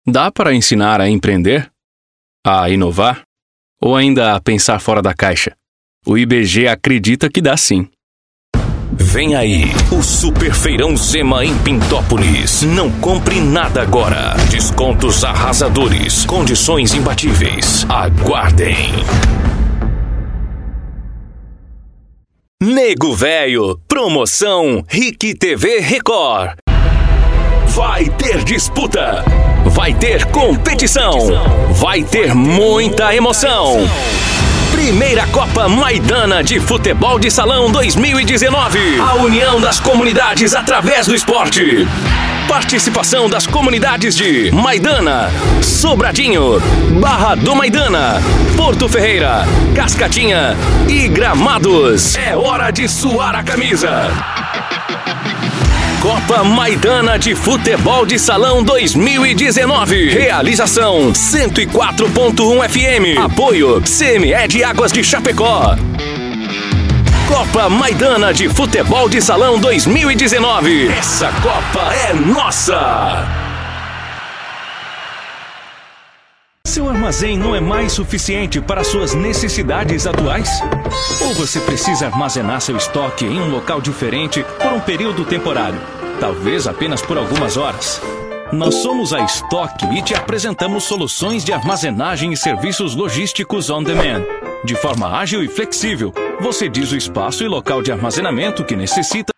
Dá para ensinar a empreender? A inovar? Ou ainda a pensar fora da caixa? O IBG acredita que dá sim. Vem aí, o Super Feirão Zema em Pintópolis. Não compre nada agora. Descontos arrasadores, condições imbatíveis. Aguardem. Nego Velho, promoção Rick TV Record. Vai ter disputa, vai ter competição, vai ter muita emoção. Primeira Copa Maidana de Futebol de Salão 2019. A união das comunidades através do esporte. Participação das comunidades de Maidana, Sobradinho, Barra do Maidana, Porto Ferreira, Cascatinha e Gramados. É hora de suar a camisa. Copa Maidana de Futebol de Salão 2019. Realização 104.1 FM. Apoio CME de Águas de Chapecó. Copa Maidana de Futebol de Salão 2019. Essa Copa é nossa! Seu armazém não é mais suficiente para suas necessidades atuais? Ou você precisa armazenar seu estoque em um local diferente por um período temporário, talvez apenas por algumas horas? Nós somos a Stock e te apresentamos soluções de armazenagem e serviços logísticos on demand. De forma ágil e flexível, você diz o espaço e local de armazenamento que necessita